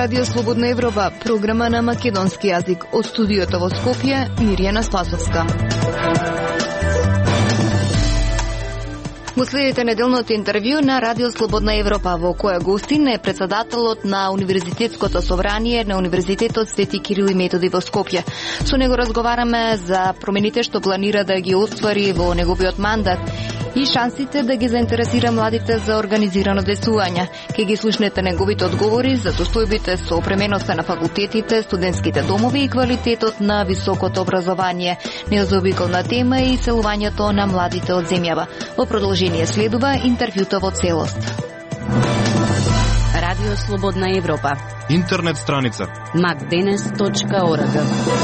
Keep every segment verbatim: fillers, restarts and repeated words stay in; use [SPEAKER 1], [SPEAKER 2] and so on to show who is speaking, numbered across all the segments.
[SPEAKER 1] Радио Слободна Европа, програма на македонски јазик. Од студиото во Скопје, Мирјана Спасовска. Го следите неделното интервју на Радио Слободна Европа, во која гостин е председателот на Универзитетското собрание на Универзитетот Свети Кирил и Методи во Скопје. Со него разговараме за промените што планира да ги оствари во неговиот мандат и шансите да ги заинтересира младите за организирано действување. Ке ги слушнете неговите одговори за состојбите со опременоста на факултетите, студентските домови и квалитетот на високото образование. Неозобиколна тема е иселувањето на младите од земјава. Во продолжение следува интервјуто во целост.
[SPEAKER 2] Радио Слободна Европа.
[SPEAKER 3] Интернет страница
[SPEAKER 2] макденес точка орг.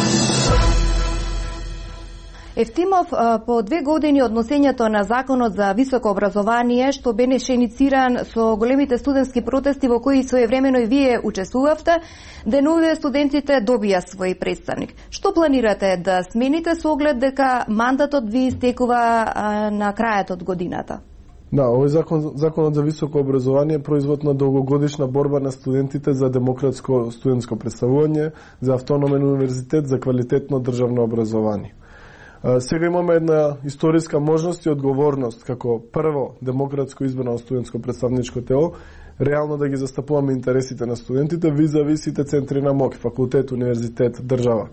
[SPEAKER 1] Евтимов, по две години од носењето на Законот за високо образование, што беше инициран со големите студентски протести во кои своевремено и вие учествувавте, деновиве студентите добија свој представник. Што планирате да смените со оглед дека мандатот ви истекува на крајот од годината?
[SPEAKER 4] Да, овој закон, законот за високо образование е производ на долгогодишна борба на студентите за демократско студентско представување, за автономен универзитет, за квалитетно државно образование. Сега имаме една историска можност и одговорност како прво демократско избрано студентско представничко тело, реално да ги застапуваме интересите на студентите визави сите центри на МОК, факултет, универзитет, држава.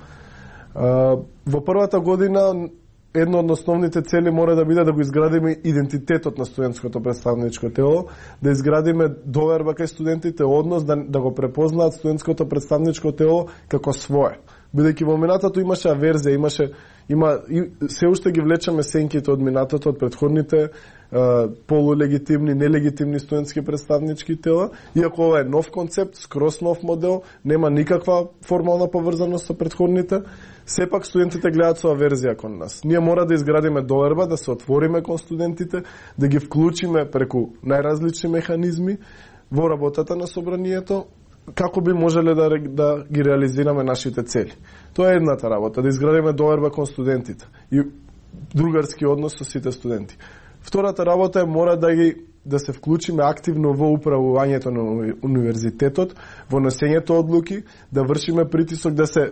[SPEAKER 4] Во првата година едно од основните цели мора да биде да го изградиме идентитетот на студентското представничко тело, да изградиме доверба кај студентите, однос да, да го препознаат студентското представничко тело како свое. Бидејќи во минатото имаше аверзија, имаше има и се уште ги влечеме сенките од минатото, од претходните е, полулегитимни, нелегитимни студентски представнички тела, иако ова е нов концепт, скрос нов модел, нема никаква формална поврзаност со претходните, сепак студентите гледаат со аверзија кон нас. Ние мора да изградиме доверба, да се отвориме кон студентите, да ги вклучиме преку најразлични механизми во работата на собранието, како би можеле да, да ги реализираме нашите цели. Тоа е едната работа, да изградиме доверба кон студентите и другарски однос со сите студенти. Втората работа е мора да ги да се вклучиме активно во управувањето на универзитетот, во носењето одлуки, да вршиме притисок да се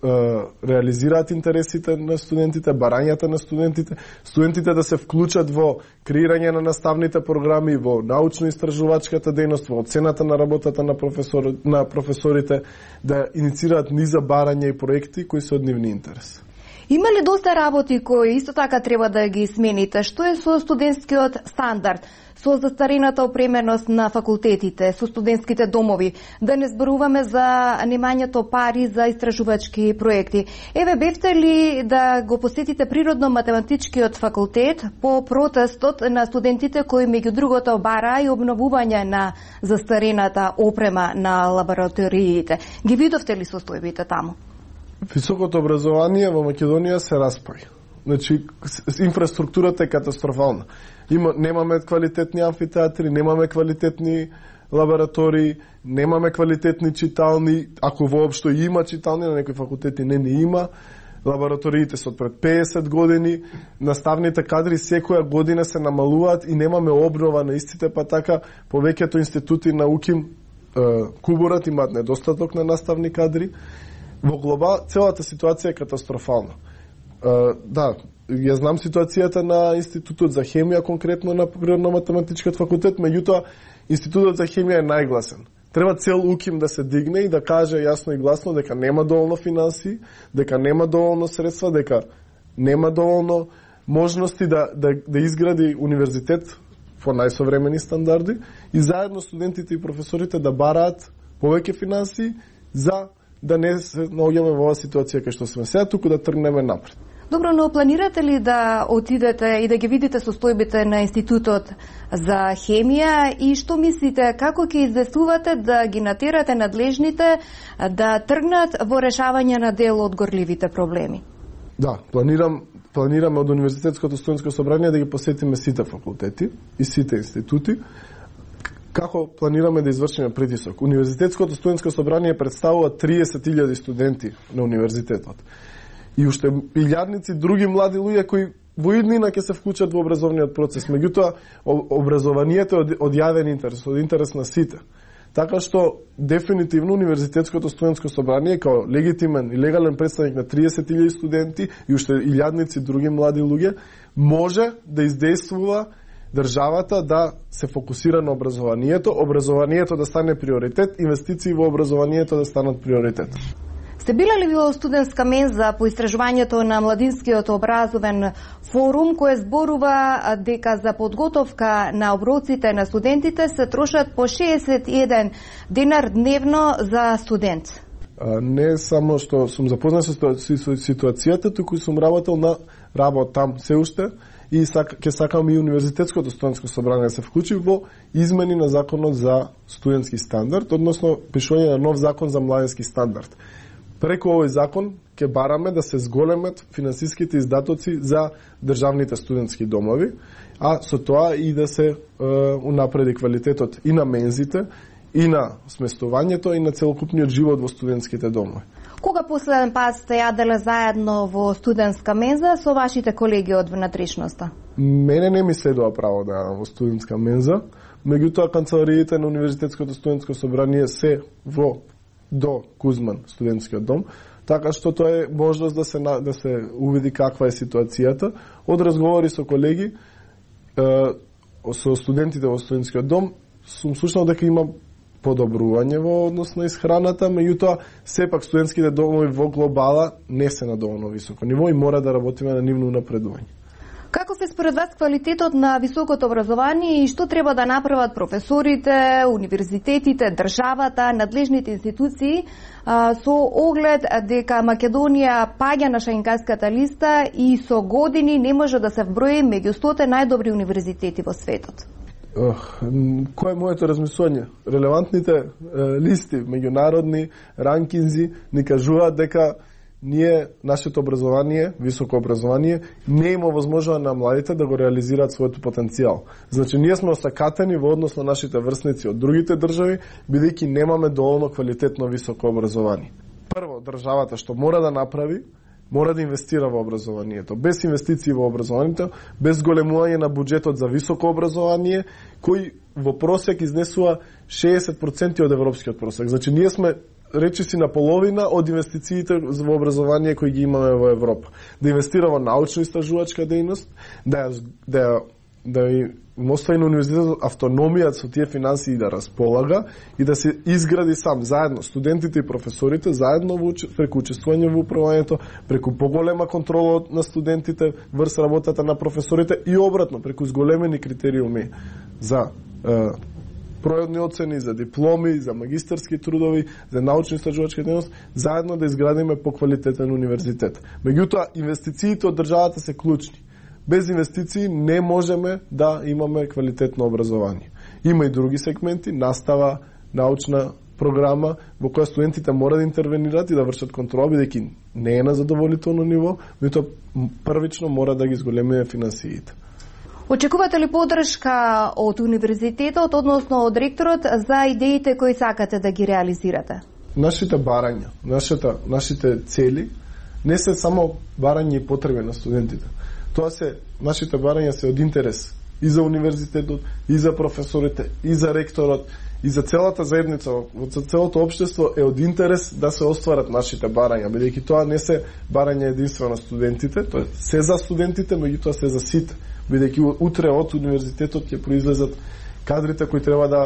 [SPEAKER 4] реализираат интересите на студентите, барањата на студентите, студентите да се вклучат во креирање на наставните програми, во научно-истражувачката дејност, во оцената на работата на, професор, на професорите, да иницираат низа барања и проекти кои се од нивни интерес.
[SPEAKER 1] Има ли доста работи кои исто така треба да ги смените? Што е со студентскиот стандард, со застарената опременост на факултетите, со студентските домови? Да не зборуваме за немањето пари за истражувачки проекти. Еве, бевте ли да го посетите природно-математичкиот факултет по протестот на студентите кои меѓу другото бара и обновување на застарената опрема на лабораториите? Ги видовте ли состојбите таму?
[SPEAKER 4] Високото образование во Македонија се распаѓа. Значи, инфраструктурата е катастрофална. Има, немаме квалитетни амфитеатри, немаме квалитетни лаборатории, немаме квалитетни читални, ако воопшто има читални, на некои факултети не не има. Лабораториите се од пред песет години, наставните кадри секоја година се намалуваат и немаме обнова на истите, па така повеќето институти науки кубурат, имаат недостаток на наставни кадри. Во глобал, целата ситуација е катастрофална. Uh, да, ја знам ситуацијата на Институтот за хемија, конкретно на Природно-математичкиот факултет, меѓутоа Институтот за хемија е најгласен. Треба цел УКИМ да се дигне и да каже јасно и гласно дека нема доволно финансии, дека нема доволно средства, дека нема доволно можности да, да, да изгради универзитет по најсовремени стандарди и заедно студентите и професорите да бараат повеќе финансии за да не се наоѓаме во оваа ситуација кај што сме сега, туку да тргнеме напред.
[SPEAKER 1] Добро, но планирате ли да отидете и да ги видите состојбите на Институтот за хемија и што мислите, како ќе известувате да ги натерате надлежните да тргнат во решавање на дел од горливите проблеми?
[SPEAKER 4] Да, планирам планираме од Универзитетското студентско собрание да ги посетиме сите факултети и сите институти. Како планираме да извршиме притисок? Универзитетското студентско собрание представува триесет илјади студенти на универзитетот. И уште илјадници други млади луѓе кои во иднина ќе се вклучат во образовниот процес. Меѓутоа, образованието е од јавен интерес, од интерес на сите. Така што дефинитивно Универзитетското студентско собрание као легитимен и легален представник на триесет илјади студенти и уште илјадници други млади луѓе може да издействува државата да се фокусира на образованието, образованието да стане приоритет, инвестиции во образованието да станат приоритет.
[SPEAKER 1] Сте била ли во студентска менза по истражувањето на Младинскиот образовен форум, кој зборува дека за подготовка на оброците на студентите се трошат по шеесет и еден динар дневно за студент?
[SPEAKER 4] А, не само што сум запознат со ситуацијата, туку сум работел на работ там се уште и сак, ке сакам и Универзитетското студентско собрание да се вклучи во измени на законот за студентски стандард, односно пишување на нов закон за младински стандард. Преку овој закон ќе бараме да се зголемат финансиските издатоци за државните студентски домови, а со тоа и да се е, унапреди квалитетот и на мензите, и на сместувањето, и на целокупниот живот во студентските домови.
[SPEAKER 1] Кога последен пат сте јаделе заедно во студентска менза со вашите колеги од внатрешноста?
[SPEAKER 4] Мене не ми следува право да јадам во студентска менза, меѓутоа канцелариите на Универзитетското студентско собрание се во до Кузман, студентскиот дом, така што тоа е можност да се да се увиди каква е ситуацијата. Од разговори со колеги, е, со студентите во студентскиот дом, сум слушнал дека има подобрување во однос на исхраната, меѓутоа сепак студентските домови во глобала не се на доволно високо ниво и мора да работиме на нивно напредување.
[SPEAKER 1] Како се според вас квалитетот на високото образование и што треба да направат професорите, универзитетите, државата, надлежните институции а, со оглед дека Македонија паѓа на Шенгенската листа и со години не може да се вброи меѓу стоте најдобри универзитети во светот?
[SPEAKER 4] Ох, кој е моето размислување? Релевантните е, листи, меѓународни ранкинзи ни кажуваат дека ние, нашето образование, високо образование, не има возможност на младите да го реализираат својот потенцијал. Значи, ние сме осакатени во однос на нашите врсници од другите држави, бидејќи немаме доволно квалитетно високо образование. Прво, државата што мора да направи, мора да инвестира во образованието. Без инвестиции во образованието, без големување на буџетот за високо образование, кој во просек изнесува шеесет проценти од европскиот просек. Значи, ние сме речиси на половина од инвестициите во образование кои ги имаме во Европа. Да инвестира во научно-истражувачка дејност, да да да им остави на универзитетот автономија со тие финансии да располага и да се изгради сам заедно студентите и професорите заедно во преку учествување во управувањето, преку поголема контрола на студентите врз работата на професорите и обратно преку зголемени критериуми за е, пројодни оцени, за дипломи, за магистарски трудови, за научно-истражувачка дејност, заедно да изградиме поквалитетен универзитет. Меѓутоа, инвестициите од државата се клучни. Без инвестиции не можеме да имаме квалитетно образование. Има и други сегменти, настава, научна програма, во која студентите мора да интервенираат и да вршат контрола, бидејќи не е на задоволително ниво, меѓутоа првично мора да ги зголемиме финансиите.
[SPEAKER 1] Очекувате ли поддршка од универзитетот, односно од ректорот, за идеите кои сакате да ги реализирате?
[SPEAKER 4] Нашите барања, нашата, нашите цели не се само барања и потреби на студентите. Тоа се, нашите барања се од интерес и за универзитетот, и за професорите, и за ректорот, и за целата заедница, за целото општество е од интерес да се остварат нашите барања, бидејќи тоа не се барања единствено на студентите, тоа се за студентите, меѓутоа се за сите, бидејќи утре од универзитетот ќе произлезат кадрите кои треба да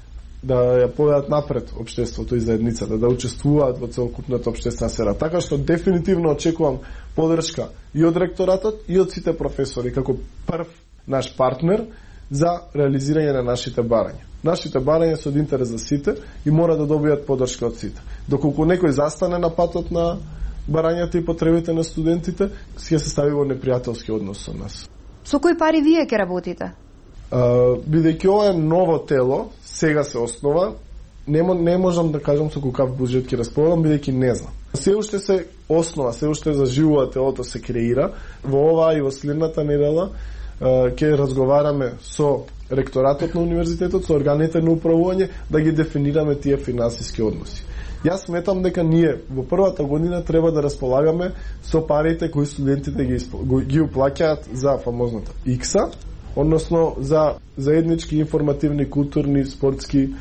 [SPEAKER 4] да ја поведат напред општеството и заедницата, да учествуваат во целокупната општествена сфера. Така што дефинитивно очекувам поддршка и од ректоратот и од сите професори како прв наш партнер за реализирање на нашите барања. Нашите барања се од интерес за сите и мора да добијат поддршка од сите. Доколку некој застане на патот на барањата и потребите на студентите, ќе се стави во непријателски однос со нас.
[SPEAKER 1] Со кои пари вие ќе работите?
[SPEAKER 4] Uh, бидејќи ова е ново тело, сега се основа, не, не можам да кажам со каков буџет ќе располагам, бидејќи не знам. Се уште се основа, се уште заживува телото, се креира. Во оваа и во следната недела uh, ќе разговараме со ректоратот на универзитетот, со органите на управување, да ги дефинираме тие финансиски односи. Јас сметам дека ние во првата година треба да располагаме со парите кои студентите ги, ги уплаќаат за фамозната икса, односно за заеднички информативни, културни, спортски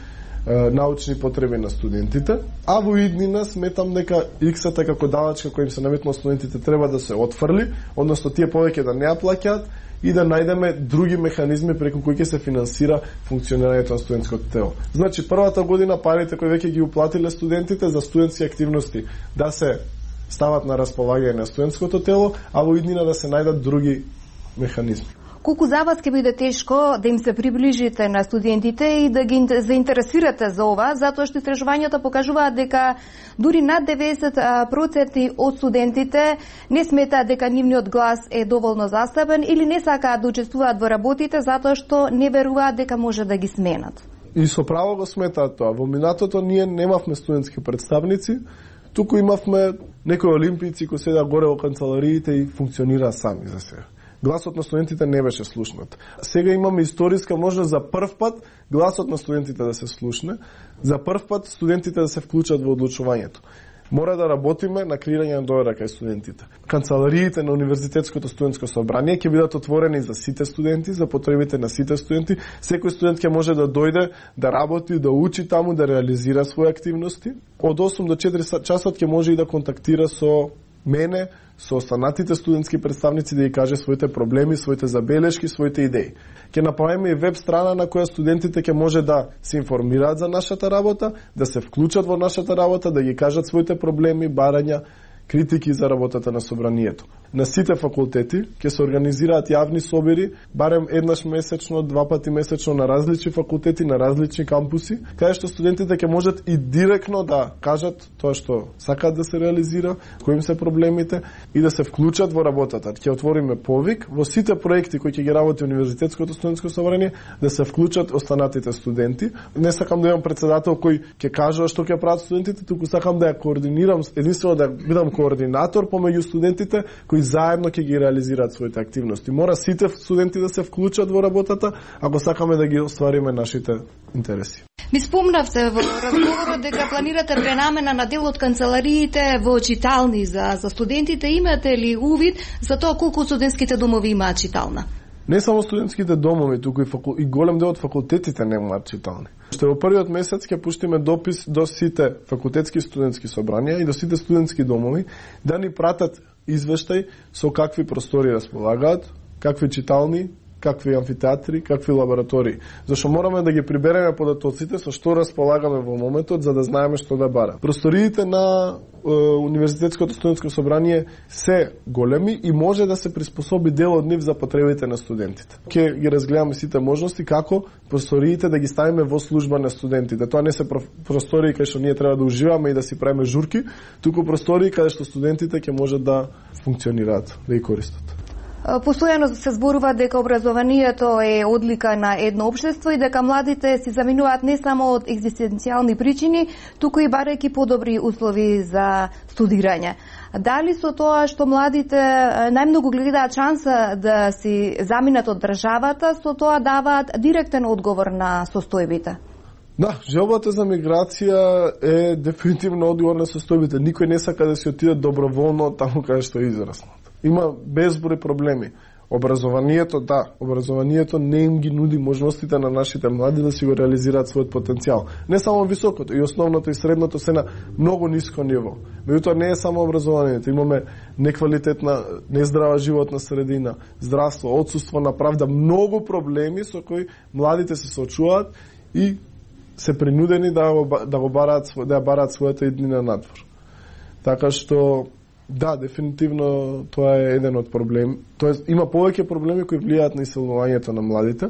[SPEAKER 4] научни потреби на студентите, а во иднина сметам дека иксата како давачка која им се наметнува студентите треба да се отфрли, односно тие повеќе да не ја плаќаат и да најдеме други механизми преку кои ќе се финансира функционирањето на студентското тело. Значи првата година парите кои веќе ги уплатиле студентите за студентски активности да се стават на располагање на студентското тело, а во иднина да се најдат други механизми.
[SPEAKER 1] Колку за вас ќе биде тешко да им се приближите на студентите и да ги заинтересирате за ова, затоа што истражувањата покажуваат дека дури над деветдесет проценти од студентите не сметаат дека нивниот глас е доволно застапен или не сакаат да учествуваат во работите затоа што не веруваат дека може да ги сменат.
[SPEAKER 4] И со право го сметаат тоа. Во минатото ние немавме студентски представници, туку имавме некои олимпијци кои седа горе во канцелариите и функционираа сами за себе. Гласот на студентите не беше слушнат. Сега имаме историска можност за прв пат гласот на студентите да се слушне, за прв пат студентите да се вклучат во одлучувањето. Мора да работиме на креирање на доверба кај студентите. Канцелариите на Универзитетското студентско собрание ќе бидат отворени за сите студенти, за потребите на сите студенти. Секој студент ќе може да дојде, да работи, да учи таму, да реализира своји активности. Од осум до четири часот ќе може и да контактира со мене, со останатите студентски представници да ја каже своите проблеми, своите забелешки, своите идеи. Ќе направиме и веб страна на која студентите ќе може да се информираат за нашата работа, да се вклучат во нашата работа, да ги кажат своите проблеми, барања, критики за работата на собранието. На сите факултети ќе се организираат јавни собери, барем еднаш месечно, два пати месечно на различни факултети, на различни кампуси, каде што студентите ќе можат и директно да кажат тоа што сакаат да се реализира, кои им се проблемите и да се вклучат во работата. Ќе отвориме повик во сите проекти кои ќе ги работи Универзитетското студентско собрание да се вклучат останатите студенти. Не сакам да имам председател кој ќе кажува што ќе прават студентите, туку сакам да ја координирам, единствено да бидам координатор помеѓу студентите кои заедно ќе ги реализираат своите активности. Мора сите студенти да се вклучат во работата, ако сакаме да ги оствариме нашите интереси.
[SPEAKER 1] Ми спомнавте во разговорот дека планирате пренамена на дел од канцелариите во читални за, за студентите. Имате ли увид за тоа колку студентските домови имаат читална?
[SPEAKER 4] Не само студентските домови, туку и, факул... и голем дел од факултетите немаат читални. Што во првиот месец ќе пуштиме допис до сите факултетски студентски собранија и до сите студентски домови да ни пратат извештај со какви простори располагаат, какви читални, какви амфитеатри, какви лаборатории. Зашто мораме да ги прибереме податоците со што располагаме во моментот за да знаеме што да бара. Просториите на е, Универзитетското студентско собрание се големи и може да се приспособи дел од нив за потребите на студентите. Ќе ги разгледаме сите можности како просториите да ги ставиме во служба на студентите. Тоа не се простории кај што ние треба да уживаме и да си правиме журки, туку простории каде што студентите ќе можат да функционираат, да ги користат.
[SPEAKER 1] Постојано се зборува дека образованието е одлика на едно општество и дека младите си заминуваат не само од екзистенцијални причини, туку и барајќи подобри услови за студирање. Дали со тоа што младите најмногу гледаат шанса да си заминат од државата, со тоа даваат директен одговор на состојбите?
[SPEAKER 4] Да, желбата за миграција е дефинитивно одговор на состојбите. Никој не сака да си отиде доброволно таму каде што е израснат. Има безброј проблеми. Образованието, да, образованието не им ги нуди можностите на нашите млади да си го реализираат својот потенцијал. Не само високото, и основното и средното се на многу ниско ниво. Меѓутоа не е само образованието, имаме неквалитетна, нездрава животна средина, здравство, отсуство на правда, многу проблеми со кои младите се соочуваат и се принудени да го, да го бараат, да ја бараат својата иднина надвор. Така што да, дефинитивно тоа е еден од проблеми. Тоест има повеќе проблеми кои влијаат на иселувањето на младите.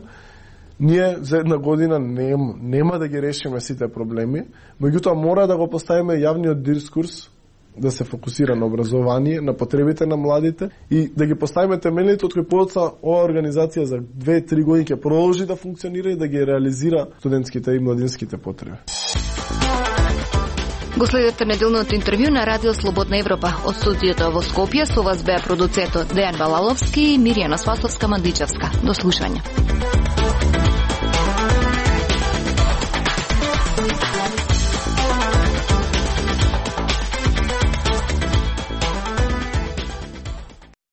[SPEAKER 4] Ние за една година нема, нема да ги решиме сите проблеми, меѓутоа мора да го поставиме јавниот дискурс да се фокусира на образование, на потребите на младите и да ги поставиме темелите од кои подоцна оваа организација за две-три години ќе продолжи да функционира и да ги реализира студентските и младинските потреби.
[SPEAKER 1] Го следете неделното интервју на Радио Слободна Европа. Од студиото во Скопје со вас беа продуцентот Дејан Балаловски и Мирјана Свасловска-Мандичевска. До слушање.